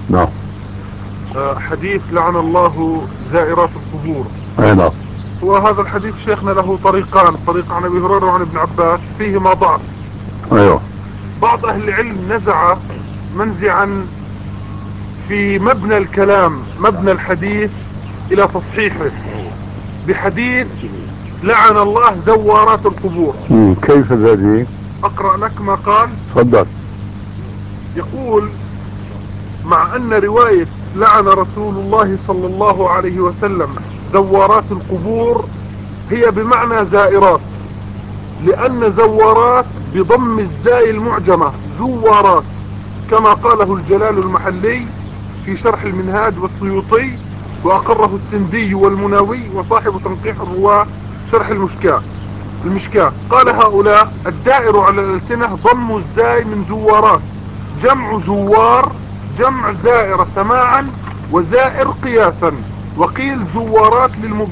نعم. حديث لعن الله زائرات القبور. نعم. وهذا الحديث شيخنا له طريقان، طريق عن ابي هريره وعن ابن عباس، فيهما ضعف. ايوه. بعض اهل العلم نزع منزعا في مبنى الكلام، مبنى الحديث، الى تصحيحه بحديث لعن الله زوارات القبور. كيف ذلك؟ اقرأ لك ما قال. تفضل. يقول: مع ان رواية لعن رسول الله صلى الله عليه وسلم زوارات القبور هي بمعنى زائرات، لان زوارات بضم الزاي المعجمة زوارات، كما قاله الجلال المحلي في شرح المنهاج والسيوطي، واقره السندي والمناوي وصاحب تنقيح الرواة شرح المشكاة. قال هؤلاء: الدائر على الألسنة ضم الزاي من زوارات، جمع زوار جمع زائر سماعا وزائر قياسا. وقيل زوارات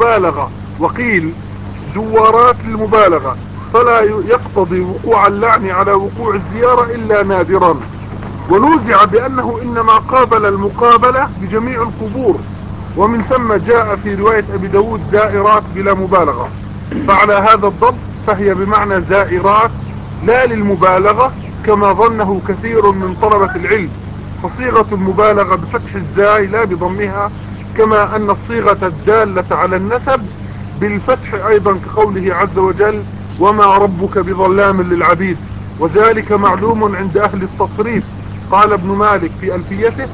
للمبالغة، فلا يقتضي وقوع اللعن على وقوع الزيارة إلا نادرا. ونوزع بأنه إنما قابل المقابلة بجميع القبور، ومن ثم جاء في رواية أبي داود زائرات بلا مبالغة. فعلى هذا الضبط فهي بمعنى زائرات لا للمبالغة كما ظنه كثير من طلبة العلم، فصيغة المبالغة بفتح الزاي لا بضمها، كما أن الصيغة الدالة على النسب بالفتح أيضا، كقوله عز وجل: وما ربك بظلام للعبيد. وذلك معلوم عند أهل التصريف. قال ابن مالك في ألفيته: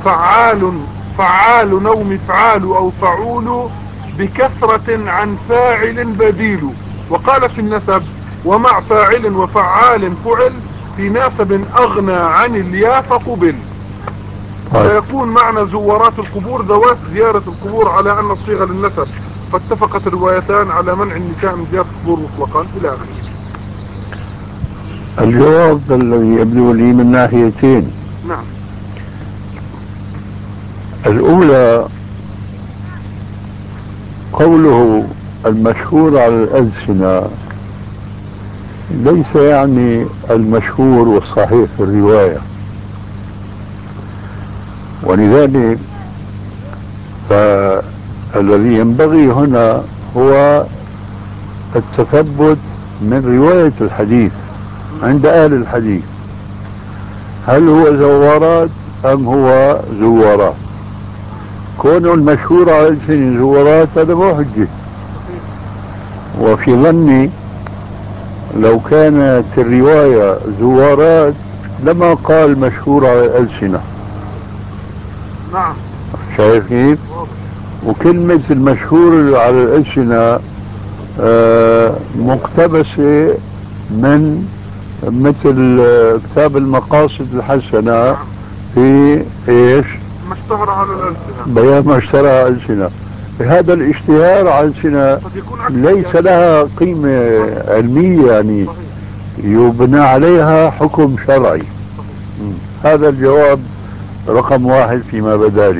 فعال أو مفعال أو فعول بكثرة عن فاعل بديل. وقال في النسب: ومع فاعل وفعال فعل في ناسب أغنى عن الياء فقبل. فيكون معنى زوارات القبور ذوات زيارة القبور، على أن الصيغة للنسب، فاتفقت الروايتان على منع النساء من زيارة القبور مطلقا إلى آخره. الجواب الذي يبدو لي من ناحيتين. نعم. الأولى قوله المشهور على الألسنة ليس يعني المشهور والصحيح في الرواية، ولذلك فالذي ينبغي هنا هو التثبت من رواية الحديث عند أهل الحديث، هل هو زوارات أم هو زوارات؟ كون المشهور على ألسنة زوارات هذا مو حجة. وفي ظني لو كانت الرواية زوارات لما قال مشهور على الألسنة. نعم. شايف كيف؟ وكلمة المشهور على الألسنة مقتبسة من مثل كتاب المقاصد الحسنة في ايش؟ ما اشتهر على الألسنة، بيان ما اشترى على الألسنة. هذا الاشتهار على الألسنة ليس لها قيمة علمية، يعني يبنى عليها حكم شرعي. هذا الجواب رقم واحد فيما بدا لي.